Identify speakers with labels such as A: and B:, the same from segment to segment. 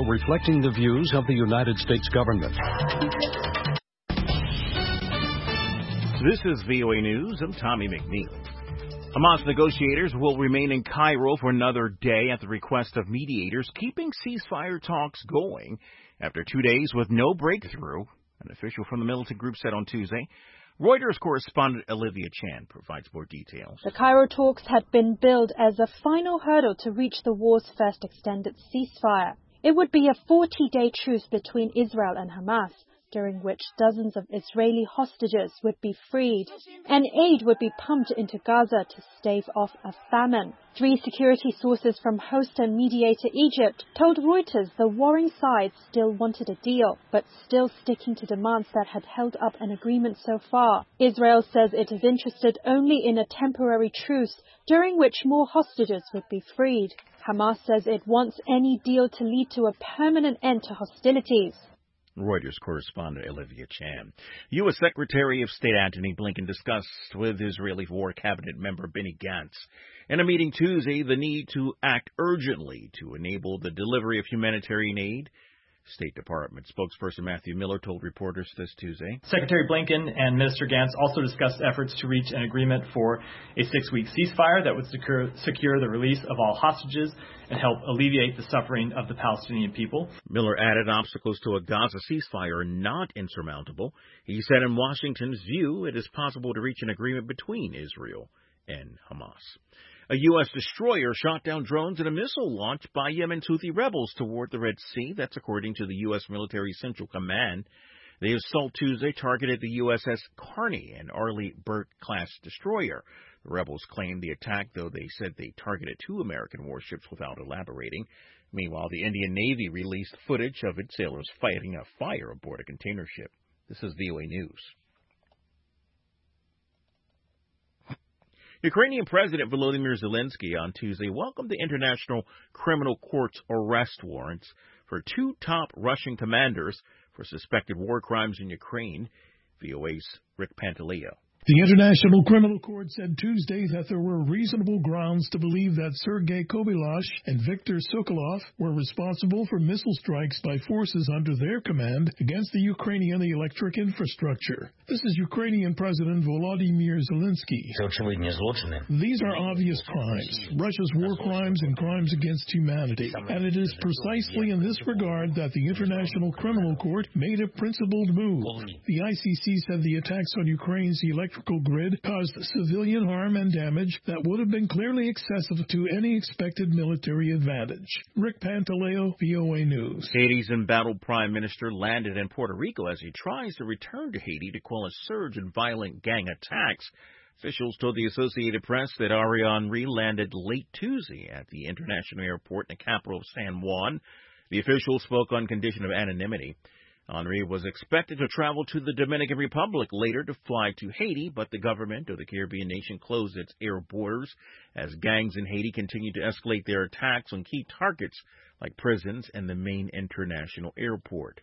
A: reflecting the views of the United States government.
B: This is VOA News. I'm Tommy McNeil. Hamas negotiators will remain in Cairo for another day at the request of mediators, keeping ceasefire talks going after 2 days with no breakthrough, an official from the militant group said on Tuesday. Reuters correspondent Olivia Chan provides more details.
C: The Cairo talks had been billed as a final hurdle to reach the war's first extended ceasefire. It would be a 40-day truce between Israel and Hamas, during which dozens of Israeli hostages would be freed, and aid would be pumped into Gaza to stave off a famine. 3 security sources from host and mediator Egypt told Reuters the warring sides still wanted a deal, but still sticking to demands that had held up an agreement so far. Israel says it is interested only in a temporary truce, during which more hostages would be freed. Hamas says it wants any deal to lead to a permanent end to hostilities.
B: Reuters correspondent Olivia Chan. U.S. Secretary of State Antony Blinken discussed with Israeli War Cabinet member Benny Gantz in a meeting Tuesday the need to act urgently to enable the delivery of humanitarian aid. State Department spokesperson Matthew Miller told reporters this Tuesday.
D: Secretary Blinken and Minister Gantz also discussed efforts to reach an agreement for a 6-week ceasefire that would secure the release of all hostages and help alleviate the suffering of the Palestinian people.
B: Miller added obstacles to a Gaza ceasefire are not insurmountable. He said in Washington's view, it is possible to reach an agreement between Israel and Hamas. A U.S. destroyer shot down drones in a missile launched by Yemen's Houthi rebels toward the Red Sea. That's according to the U.S. Military Central Command. The assault Tuesday targeted the USS Carney, an Arleigh Burke-class destroyer. The rebels claimed the attack, though they said they targeted 2 American warships without elaborating. Meanwhile, the Indian Navy released footage of its sailors fighting a fire aboard a container ship. This is VOA News. Ukrainian President Volodymyr Zelensky on Tuesday welcomed the International Criminal Court's arrest warrants for 2 top Russian commanders for suspected war crimes in Ukraine. VOA's Rick Pantaleo.
E: The International Criminal Court said Tuesday that there were reasonable grounds to believe that Sergei Kobylash and Viktor Sokolov were responsible for missile strikes by forces under their command against the Ukrainian electric infrastructure. This is Ukrainian President Volodymyr Zelensky. These are obvious crimes, Russia's war crimes and crimes against humanity. And it is precisely in this regard that the International Criminal Court made a principled move. The ICC said the attacks on Ukraine's electrical grid caused civilian harm and damage that would have been clearly excessive to any expected military advantage. Rick Pantaleo, VOA News.
B: Haiti's embattled prime minister landed in Puerto Rico as he tries to return to Haiti to quell a surge in violent gang attacks. Officials told the Associated Press that Ariel Henry landed late Tuesday at the international airport in the capital of San Juan. The official spoke on condition of anonymity. Henry was expected to travel to the Dominican Republic later to fly to Haiti, but the government of the Caribbean nation closed its air borders as gangs in Haiti continue to escalate their attacks on key targets like prisons and the main international airport.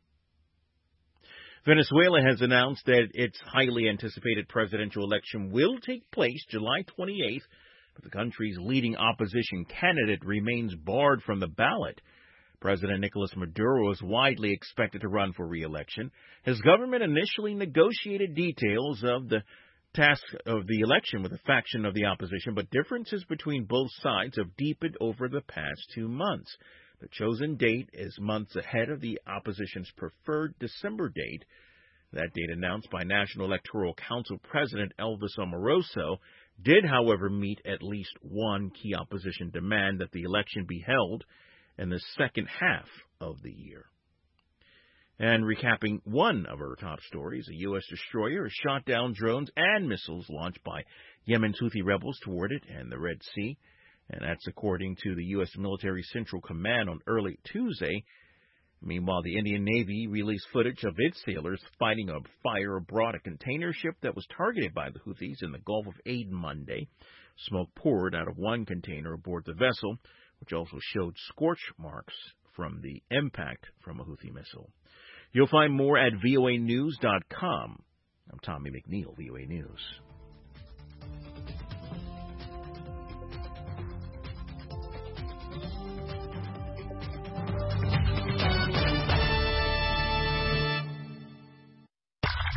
B: Venezuela has announced that its highly anticipated presidential election will take place July 28th, but the country's leading opposition candidate remains barred from the ballot. President Nicolas Maduro is widely expected to run for re-election. His government initially negotiated details of the task of the election with a faction of the opposition, but differences between both sides have deepened over the past 2 months. The chosen date is months ahead of the opposition's preferred December date. That date, announced by National Electoral Council President Elvis Amoroso, did, however, meet at least one key opposition demand that the election be held in the second half of the year. And recapping one of our top stories, a U.S. destroyer has shot down drones and missiles launched by Yemen's Houthi rebels toward it and the Red Sea. And that's according to the U.S. Military Central Command on early Tuesday. Meanwhile, the Indian Navy released footage of its sailors fighting a fire aboard a container ship that was targeted by the Houthis in the Gulf of Aden Monday. Smoke poured out of one container aboard the vessel, which also showed scorch marks from the impact from a Houthi missile. You'll find more at voanews.com. I'm Tommy McNeil, VOA News.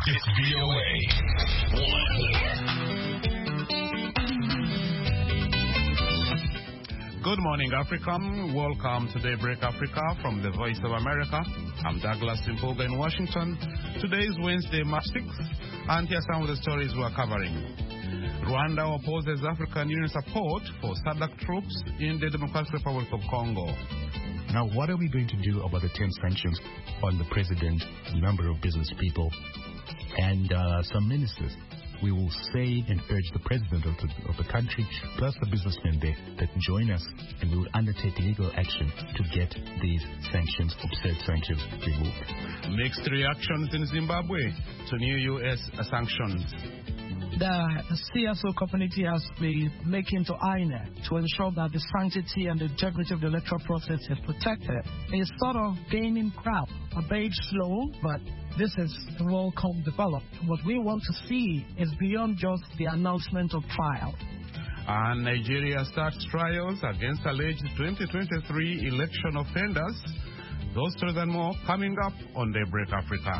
F: It's VOA.
G: Good morning, Africa. Welcome to Daybreak Africa from the Voice of America. I'm Douglas Impoga in Washington. Today is Wednesday, March 6th, and here are some of the stories we're covering. Rwanda opposes African Union support for SADC troops in the Democratic Republic of Congo.
H: Now, what are we going to do about the 10 sanctions on the president, a number of business people, and some ministers? We will say and urge the president of the country, plus the businessmen there, that join us, and we will undertake legal action to get these sanctions, absurd sanctions, removed.
G: Mixed reactions in Zimbabwe to new U.S. sanctions.
I: The CSO community has been making to INEC to ensure that the sanctity and the integrity of the electoral process is protected. It's sort of gaining ground, a bit slow, but this is a welcome development. What we want to see is beyond just the announcement of trial.
G: And Nigeria starts trials against alleged 2023 election offenders. Those stories and more coming up on Daybreak Africa.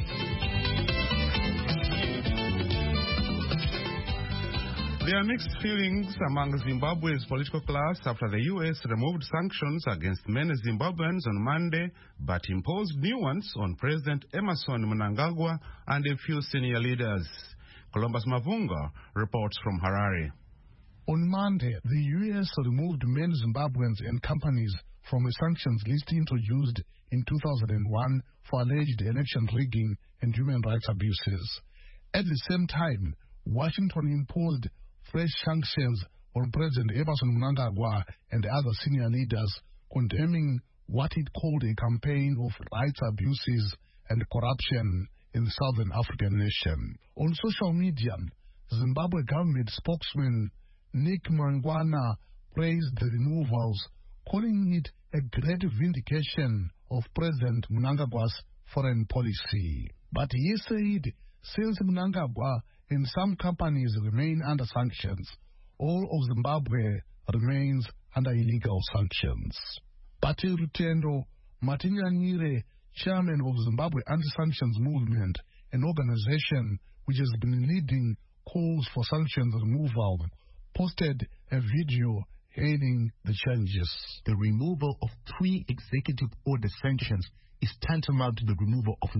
G: There are mixed feelings among Zimbabwe's political class after the U.S. removed sanctions against many Zimbabweans on Monday, but imposed new ones on President Emmerson Mnangagwa and a few senior leaders. Columbus Mavunga reports from Harare.
E: On Monday, the U.S. removed many Zimbabweans and companies from a sanctions list introduced in 2001 for alleged election rigging and human rights abuses. At the same time, Washington imposed fresh sanctions on President Emmerson Mnangagwa and other senior leaders, condemning what it called a campaign of rights abuses and corruption in the southern African nation. On social media, Zimbabwe government spokesman Nick Mangwana praised the removals, calling it a great vindication of President Mnangagwa's foreign policy. But he said, since Mnangagwa and some companies remain under sanctions, all of Zimbabwe remains under illegal sanctions. Bati Rutendo Matinyanyire, chairman of Zimbabwe Anti-Sanctions Movement, an organization which has been leading calls for sanctions removal, posted a video hailing the changes.
H: The removal of 3 executive order sanctions is tantamount to the removal of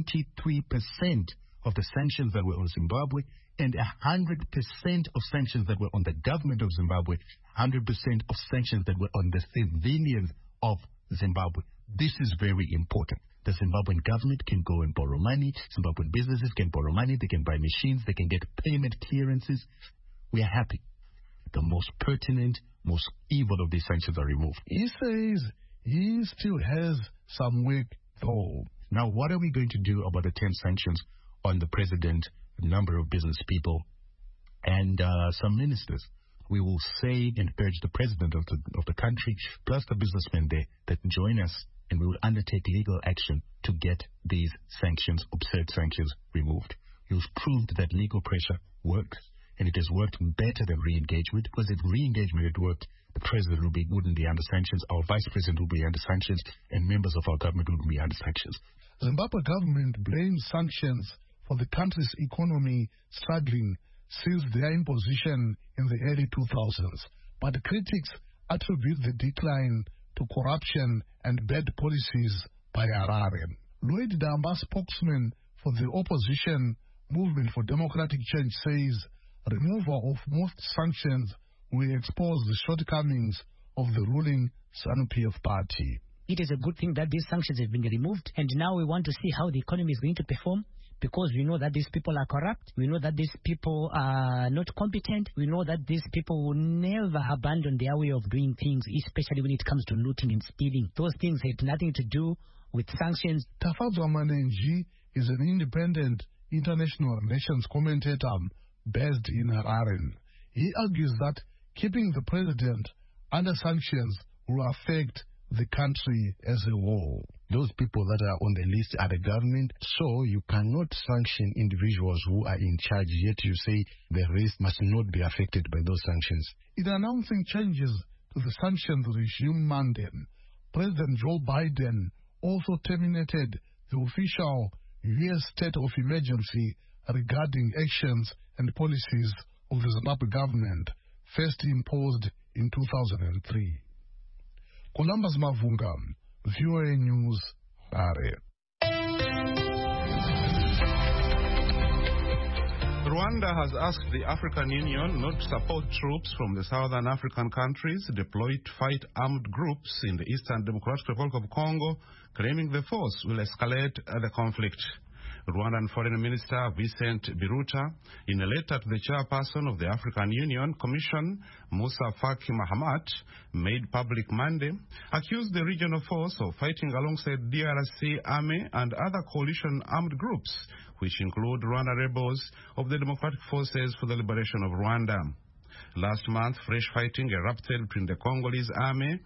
H: 93% of the sanctions that were on Zimbabwe and 100% of sanctions that were on the government of Zimbabwe, 100% of sanctions that were on the civilians of Zimbabwe. This is very important. The Zimbabwean government can go and borrow money. Zimbabwean businesses can borrow money. They can buy machines. They can get payment clearances. We are happy. The most pertinent, most evil of these sanctions are removed.
E: He says he still has some work though.
H: Now, what are we going to do about the 10 sanctions on the president, a number of business people, and some ministers? We will say and urge the president of the country, plus the businessmen there, that join us, and we will undertake legal action to get these sanctions, absurd sanctions, removed. You've proved that legal pressure works, and it has worked better than re-engagement, because if re-engagement had worked, the president wouldn't be under sanctions, our vice president would be under sanctions, and members of our government would be under sanctions.
E: Zimbabwe government blames sanctions for the country's economy struggling since their imposition in the early 2000s. But critics attribute the decline to corruption and bad policies by Harare. Lloyd Damba, spokesman for the opposition Movement for Democratic Change, says removal of most sanctions will expose the shortcomings of the ruling ZANU-PF party.
J: It is a good thing that these sanctions have been removed, and now we want to see how the economy is going to perform, because we know that these people are corrupt, we know that these people are not competent, we know that these people will never abandon their way of doing things, especially when it comes to looting and stealing. Those things had nothing to do with sanctions.
E: Tafadzwa Manenji is an independent international relations commentator based in Harare. He argues that keeping the president under sanctions will affect the country as a whole.
H: Those people that are on the list are the government, so you cannot sanction individuals who are in charge, yet you say the rest must not be affected by those sanctions.
E: In announcing changes to the sanctions regime Monday, President Joe Biden also terminated the official
H: U.S. state of emergency regarding actions and policies of the Zimbabwe government, first imposed in 2003. Columbus Mavunga, VOA News, Harare.
G: Rwanda has asked the African Union not to support troops from the southern African countries deployed to fight armed groups in the Eastern Democratic Republic of Congo, claiming the force will escalate the conflict. Rwandan Foreign Minister Vincent Biruta, in a letter to the chairperson of the African Union Commission, Musa Faki Mahamat, made public Monday, accused the regional force of fighting alongside DRC Army and other coalition armed groups, which include Rwanda rebels of the Democratic Forces for the Liberation of Rwanda. Last month, fresh fighting erupted between the Congolese army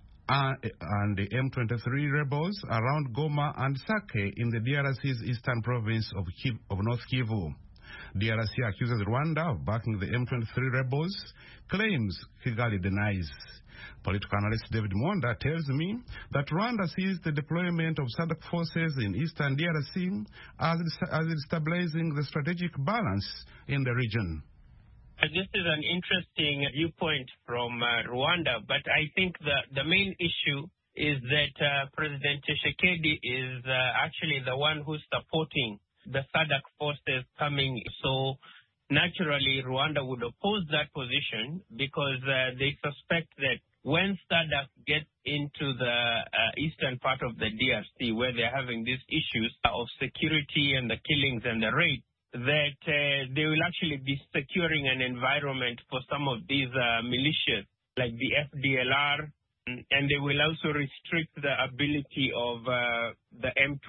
G: and the M23 rebels around Goma and Sake in the DRC's eastern province of North Kivu. DRC accuses Rwanda of backing the M23 rebels, claims Kigali denies. Political analyst David Mwanda tells me that Rwanda sees the deployment of SADC forces in eastern DRC as stabilizing the strategic balance in the region.
K: This is an interesting viewpoint from Rwanda, but I think the main issue is that President Tshisekedi is actually the one who's supporting the SADC forces coming. So naturally, Rwanda would oppose that position because they suspect that when SADC gets into the eastern part of the DRC, where they're having these issues of security and the killings and the raids, that they will actually be securing an environment for some of these militias, like the FDLR, and they will also restrict the ability of the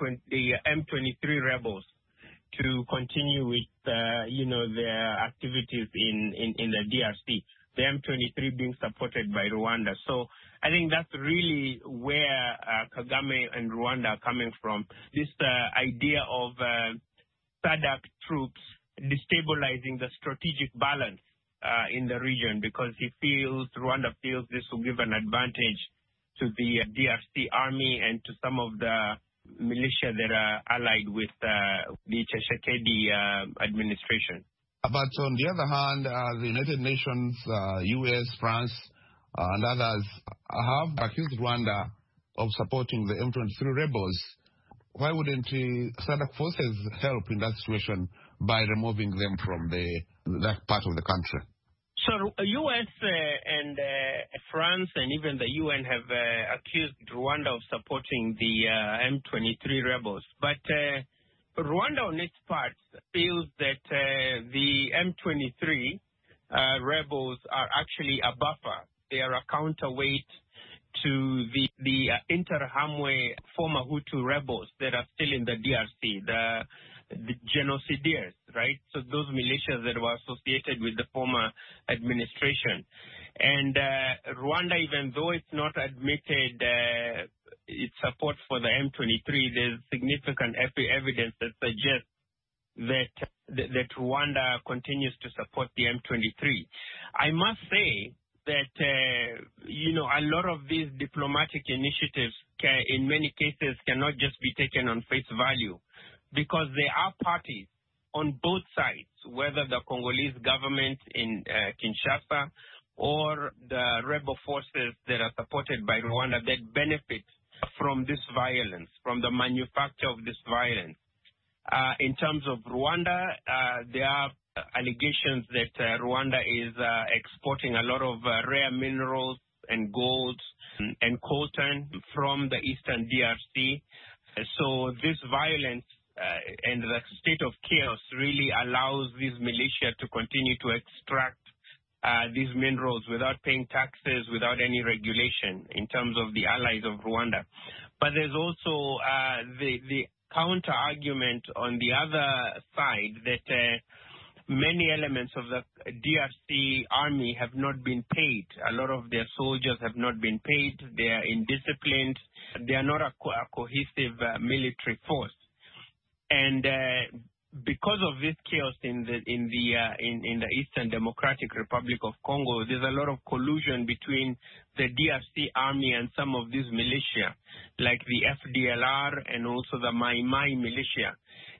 K: M23 rebels to continue with, their activities in the DRC, the M23 being supported by Rwanda. So I think that's really where Kagame and Rwanda are coming from, this idea of SADC troops destabilizing the strategic balance in the region, because Rwanda feels this will give an advantage to the DRC army and to some of the militia that are allied with the Tshisekedi administration.
G: But on the other hand, the United Nations, US, France, and others have accused Rwanda of supporting the M23 rebels. Why wouldn't SADC forces help in that situation by removing them from that part of the country?
K: So U.S. and France and even the UN have accused Rwanda of supporting the M23 rebels. But Rwanda on its part feels that the M23 rebels are actually a buffer. They are a counterweight to the Interahamwe former Hutu rebels that are still in the DRC, the genocidaires, right? So those militias that were associated with the former administration. And Rwanda, even though it's not admitted its support for the M23, there's significant evidence that suggests that Rwanda continues to support the M23. I must say that, a lot of these diplomatic initiatives in many cases cannot just be taken on face value, because there are parties on both sides, whether the Congolese government in Kinshasa or the rebel forces that are supported by Rwanda, that benefit from this violence, from the manufacture of this violence. In terms of Rwanda, there are allegations that Rwanda is exporting a lot of rare minerals and gold and coltan from the eastern DRC. So this violence and the state of chaos really allows these militia to continue to extract these minerals without paying taxes, without any regulation in terms of the allies of Rwanda. But there's also the counter-argument on the other side that many elements of the DRC army have not been paid. A lot of their soldiers have not been paid. They are indisciplined. They are not a cohesive military force. And because of this chaos in the Eastern Democratic Republic of Congo, there's a lot of collusion between the DRC army and some of these militia, like the FDLR and also the Mai Mai militia.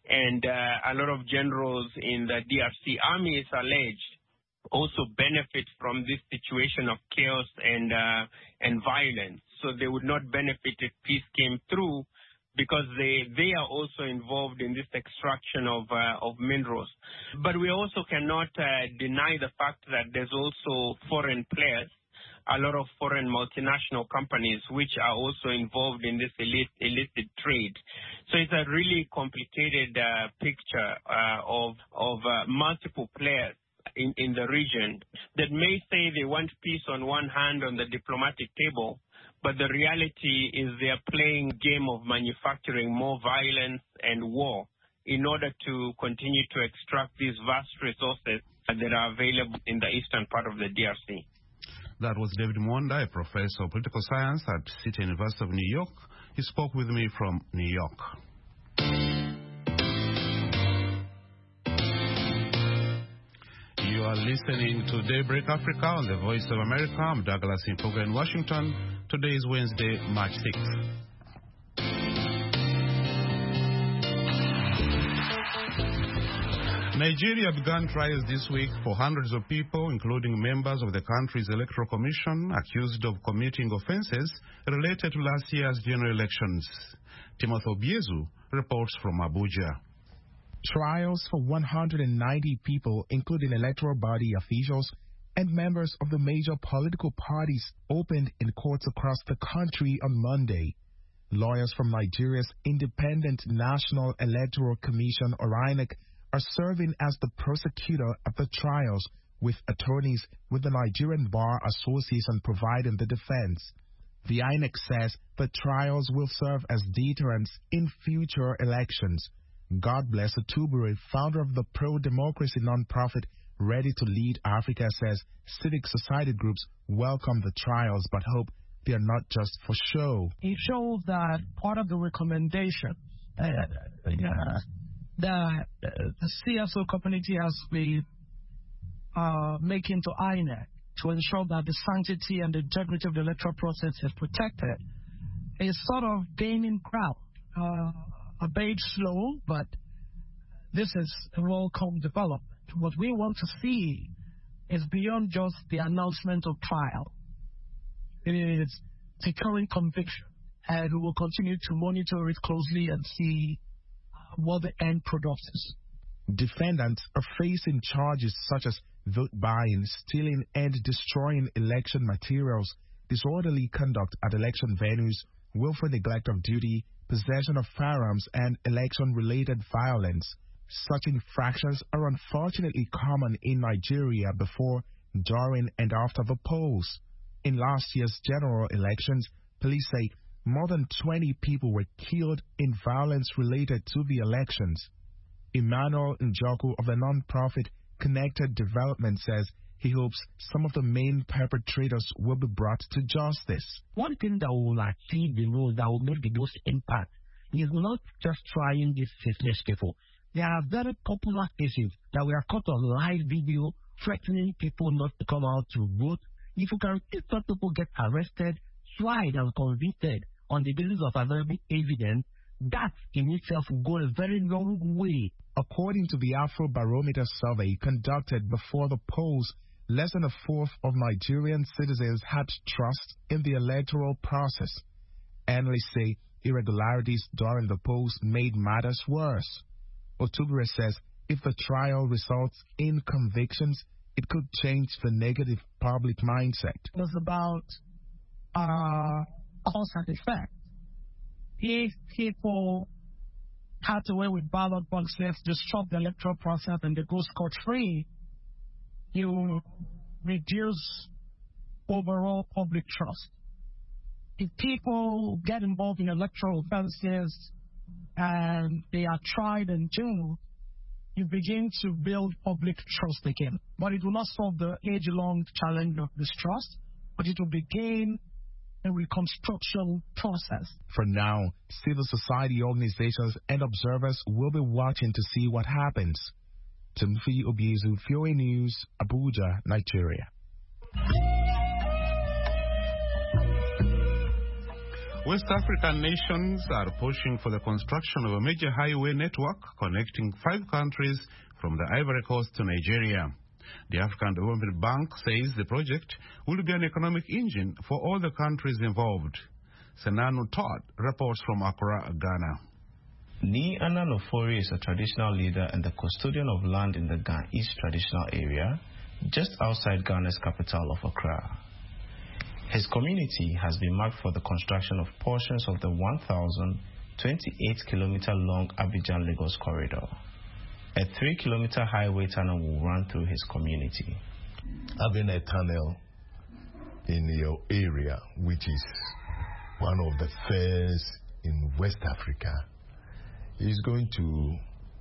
K: And a lot of generals in the DRC army, is alleged, also benefit from this situation of chaos and violence. So they would not benefit if peace came through, because they are also involved in this extraction of minerals. But we also cannot deny the fact that there's also foreign players, a lot of foreign multinational companies which are also involved in this illicit trade. So it's a really complicated picture of multiple players in the region that may say they want peace on one hand on the diplomatic table, but the reality is they are playing a game of manufacturing more violence and war in order to continue to extract these vast resources that are available in the eastern part of the DRC.
G: That was David Mwanda, a professor of political science at City University of New York. He spoke with me from New York. You are listening to Daybreak Africa on the Voice of America. I'm Douglas Impoga in Washington. Today is Wednesday, March 6th. Nigeria began trials this week for hundreds of people, including members of the country's electoral commission, accused of committing offenses related to last year's general elections. Timothy Obiezu reports from Abuja.
L: Trials for 190 people, including electoral body officials and members of the major political parties, opened in courts across the country on Monday. Lawyers from Nigeria's Independent National Electoral Commission, or INEC, are serving as the prosecutor at the trials, with attorneys with the Nigerian Bar Association providing the defense. The INEC says the trials will serve as deterrents in future elections. God Bless Atubure, founder of the pro-democracy nonprofit Ready to Lead Africa, says civic society groups welcome the trials but hope they are not just for show.
I: It shows that part of the recommendation that the CSO community has been making to INEC to ensure that the sanctity and the integrity of the electoral process is protected is sort of gaining ground. A bit slow, but this is a welcome development. What we want to see is beyond just the announcement of trial. It is securing conviction, and we will continue to monitor it closely and see what the end product is.
L: Defendants are facing charges such as vote buying, stealing and destroying election materials, disorderly conduct at election venues, willful neglect of duty, possession of firearms, and election-related violence. Such infractions are unfortunately common in Nigeria before, during, and after the polls. In last year's general elections, police say more than 20 people were killed in violence related to the elections. Emmanuel Njoku of the non-profit Connected Development says he hopes some of the main perpetrators will be brought to justice.
I: One thing that will achieve the rules that will make the most impact is not just trying these faceless people. There are very popular cases that we are caught on live video threatening people not to come out to vote. If you can see some people get arrested, tried and convicted on the basis of available evidence, that in itself will go a very long way.
L: According to the Afrobarometer survey conducted before the polls, less than a fourth of Nigerian citizens had trust in the electoral process. Analysts say irregularities during the polls made matters worse. Otubere says if the trial results in convictions, it could change the negative public mindset.
I: It was about cause and effect. If people had to wear with ballot boxes, disrupt the electoral process, and they go scot-free, you reduce overall public trust. If people get involved in electoral offenses and they are tried and jailed, you begin to build public trust again. But it will not solve the age-long challenge of distrust, but it will begin a reconstruction process.
L: For now, civil society organizations and observers will be watching to see what happens. Timothy Obiezu, VOA News, Abuja, Nigeria.
G: West African nations are pushing for the construction of a major highway network connecting 5 countries from the Ivory Coast to Nigeria. The African Development Bank says the project will be an economic engine for all the countries involved. Senanu Todd reports from Accra, Ghana.
M: Ni Anan Ofori is a traditional leader and the custodian of land in the Gan-East traditional area, just outside Ghana's capital of Accra. His community has been marked for the construction of portions of the 1,028-kilometer long Abidjan-Lagos corridor. A 3-kilometer highway tunnel will run through his community.
N: Having a tunnel in your area, which is one of the first in West Africa, is going to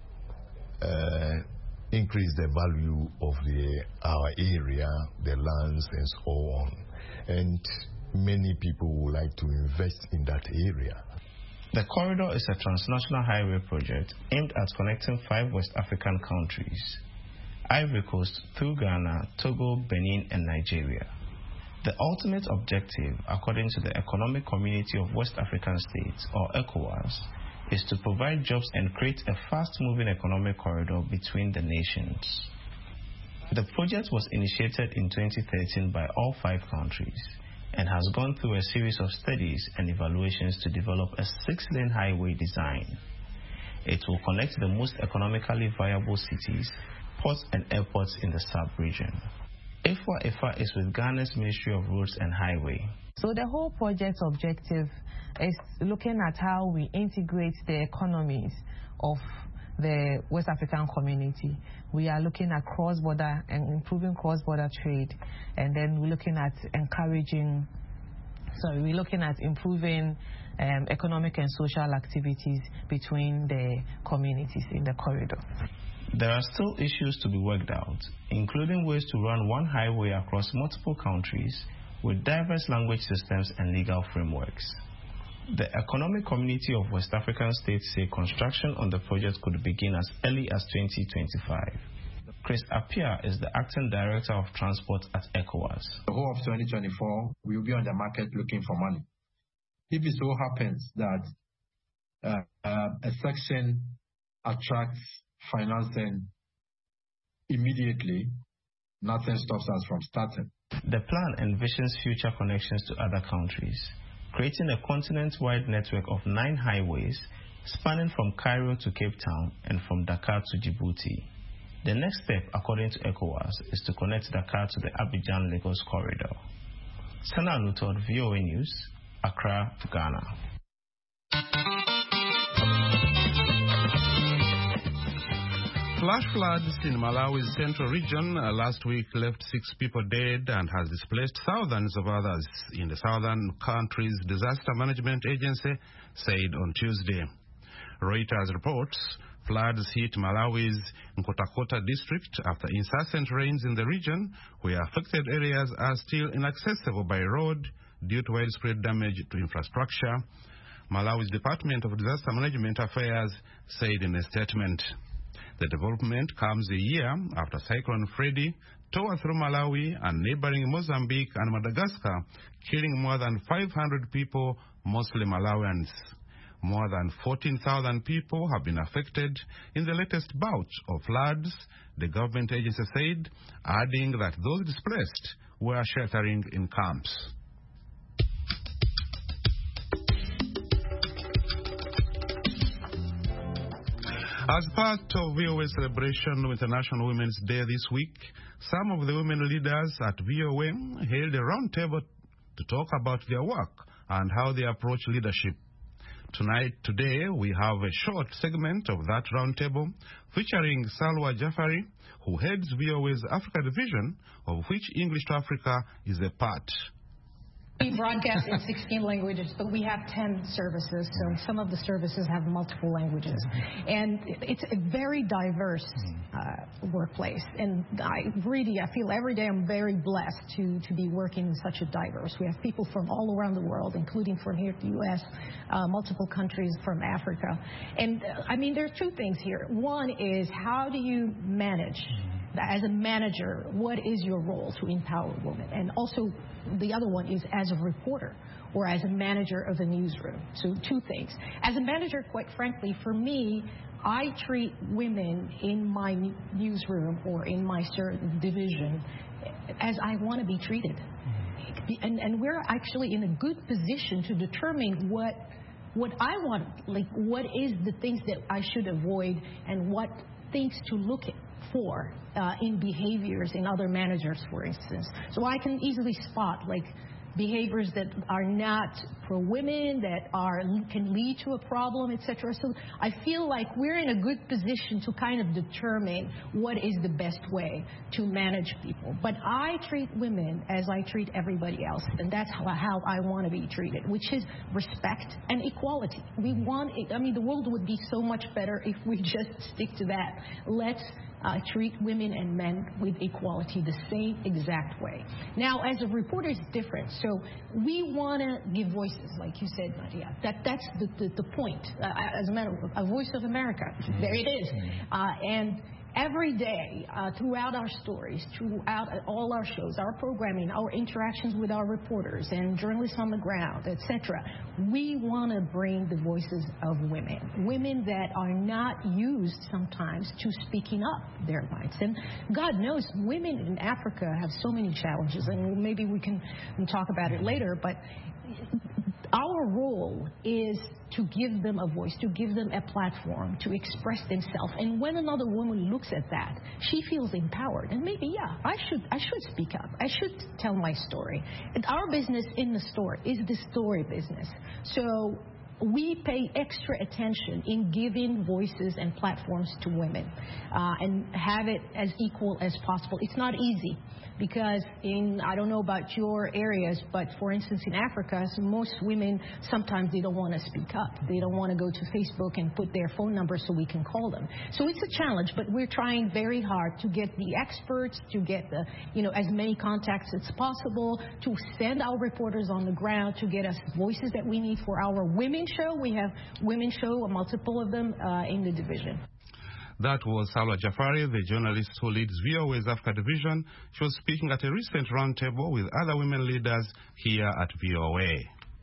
N: increase the value of our area, the lands, and so on. And many people would like to invest in that area.
M: The corridor is a transnational highway project aimed at connecting 5 West African countries, Ivory Coast through Ghana, Togo, Benin, and Nigeria. The ultimate objective, according to the Economic Community of West African States, or ECOWAS, is to provide jobs and create a fast-moving economic corridor between the nations. The project was initiated in 2013 by all 5 countries and has gone through a series of studies and evaluations to develop a 6-lane highway design. It will connect the most economically viable cities, ports and airports in the sub-region. IFWA is with Ghana's Ministry of Roads and Highway.
O: So the whole project objective is looking at how we integrate the economies of the West African community. We are looking at cross-border and improving cross-border trade, and then we're looking at improving economic and social activities between the communities in the corridor.
M: There are still issues to be worked out, including ways to run one highway across multiple countries with diverse language systems and legal frameworks. The Economic Community of West African States say construction on the project could begin as early as 2025. Chris Appiah is the Acting Director of Transport at ECOWAS.
P: The whole of 2024, we will be on the market looking for money. If it so happens that a section attracts financing immediately, nothing stops us from starting.
M: The plan envisions future connections to other countries, creating a continent-wide network of 9 highways spanning from Cairo to Cape Town and from Dakar to Djibouti. The next step, according to ECOWAS, is to connect Dakar to the Abidjan-Lagos corridor. Sana Lutod, VOA News, Accra, Ghana.
G: Flash floods in Malawi's central region last week left 6 people dead and has displaced thousands of others, in the southern country's disaster management agency said on Tuesday. Reuters reports floods hit Malawi's Nkhotakota district after incessant rains in the region, where affected areas are still inaccessible by road due to widespread damage to infrastructure, Malawi's Department of Disaster Management Affairs said in a statement. The development comes a year after Cyclone Freddy tore through Malawi and neighboring Mozambique and Madagascar, killing more than 500 people, mostly Malawians. More than 14,000 people have been affected in the latest bout of floods, the government agency said, adding that those displaced were sheltering in camps. As part of VOA's celebration of International Women's Day this week, some of the women leaders at VOA held a round table to talk about their work and how they approach leadership. Today, we have a short segment of that round table featuring Salwa Jafari, who heads VOA's Africa division, of which English to Africa is a part.
Q: We broadcast in 16 languages, but we have 10 services, so some of the services have multiple languages. And it's a very diverse workplace. And I feel every day I'm very blessed to be working in such a diverse. We have people from all around the world, including from here to the U.S., multiple countries from Africa. And I mean, there are 2 things here. One is, how do you manage as a manager, what is your role to empower women? And also, the other one is as a reporter or as a manager of a newsroom. So two things. As a manager, quite frankly, for me, I treat women in my newsroom or in my certain division as I want to be treated. And we're actually in a good position to determine what I want, like what is the things that I should avoid and what things to look for in behaviors in other managers, for instance. So I can easily spot like behaviors that are not pro-women, that can lead to a problem, etc. So I feel like we're in a good position to kind of determine what is the best way to manage people. But I treat women as I treat everybody else, and that's how I want to be treated, which is respect and equality. We want it. I mean, the world would be so much better if we just stick to that. Let's treat women and men with equality the same exact way. Now, as a reporter, it's different. So we want to give voices, like you said, Maria. That's the point. As a matter of a Voice of America, there it is. And every day, throughout our stories, throughout all our shows, our programming, our interactions with our reporters and journalists on the ground, etc., we want to bring the voices of women that are not used sometimes to speaking up their minds. And God knows women in Africa have so many challenges, and maybe we can talk about it later, but our role is to give them a voice, to give them a platform to express themselves. And when another woman looks at that, she feels empowered. And maybe, yeah, I should speak up. I should tell my story. And our business in the store is the story business. So we pay extra attention in giving voices and platforms to women and have it as equal as possible. It's not easy. Because I don't know about your areas, but for instance in Africa, most women, sometimes they don't want to speak up. They don't want to go to Facebook and put their phone number so we can call them. So it's a challenge, but we're trying very hard to get the experts, to get the, as many contacts as possible, to send our reporters on the ground, to get us voices that we need for our women's show. We have women's show, multiple of them in the division.
G: That was Salwa Jafari, the journalist who leads VOA's Africa division. She was speaking at a recent roundtable with other women leaders here at VOA.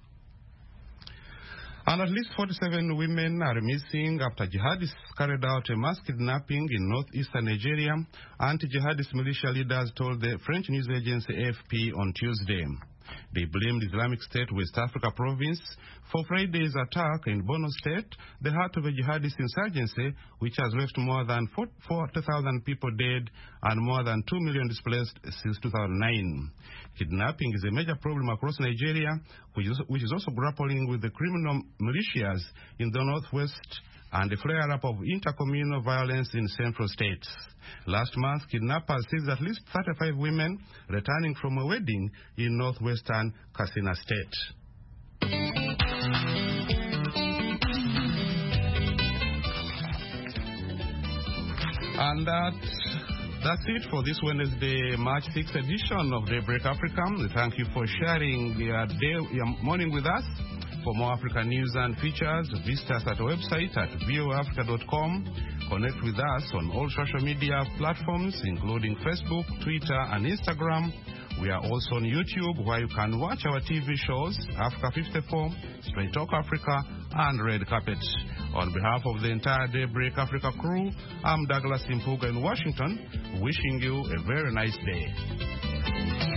G: And at least 47 women are missing after jihadists carried out a mass kidnapping in northeastern Nigeria, anti-jihadist militia leaders told the French news agency AFP on Tuesday. They blamed Islamic State West Africa province for Friday's attack in Borno State, the heart of a jihadist insurgency, which has left more than 40,000 people dead and more than 2 million displaced since 2009. Kidnapping is a major problem across Nigeria, which is also grappling with the criminal militias in the northwest and the flare-up of intercommunal violence in central states. Last month, kidnappers seized at least 35 women returning from a wedding in northwestern Katsina State. And that's it for this Wednesday, March 6th edition of Daybreak Africa. Thank you for sharing your morning with us. For more African news and features, visit us at our website at voaafrica.com. Connect with us on all social media platforms, including Facebook, Twitter, and Instagram. We are also on YouTube, where you can watch our TV shows, Africa 54, Straight Talk Africa, and Red Carpet. On behalf of the entire Daybreak Africa crew, I'm Douglas Impuga in Washington, wishing you a very nice day.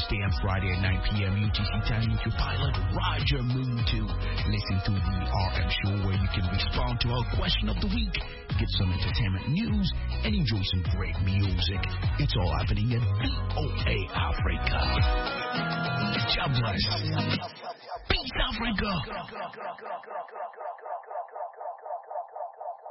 R: Tuesday and Friday at 9 p.m. UTC time with your pilot, Roger Moon, to listen to the RM Show, where you can respond to our question of the week, get some entertainment news, and enjoy some great music. It's all happening at VOA Africa. God bless. Peace, Africa.